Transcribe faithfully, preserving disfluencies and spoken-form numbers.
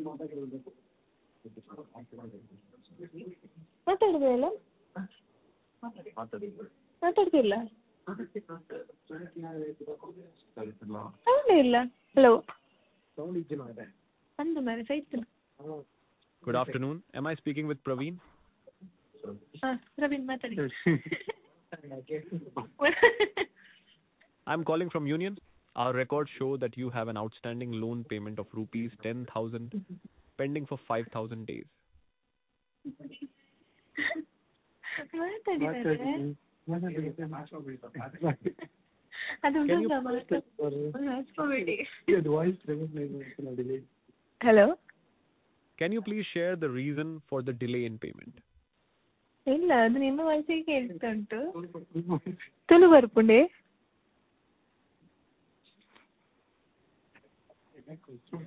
ಮಾತಾಡಿದೆಯಲ್ಲ ಮಾತಾಡ್ತಿಲ್ಲ ಸೌಂಡ್ ಇಲ್ಲ. ಹಲೋ ಅಂದು ಮಾರೆ ಸೈತ್. Good afternoon. Am I speaking with Praveen? Ah, Praveen ಮಾತಾಡಿ. I'm calling from Union. Our records show that you have an outstanding loan payment of rupees ten thousand pending for five thousand days. ಮಾತಾಡಿದ್ದಾರೆ. Hello. Can you please share the reason for the delay in payment? ಇಲ್ಲ ಅದು ನಿಮ್ಮ ವಾಯ್ಸಿಗೆ ಕೇಳ್ತಾ ಉಂಟು. ತುಳು ಬರ್ಪುಂಡೆ.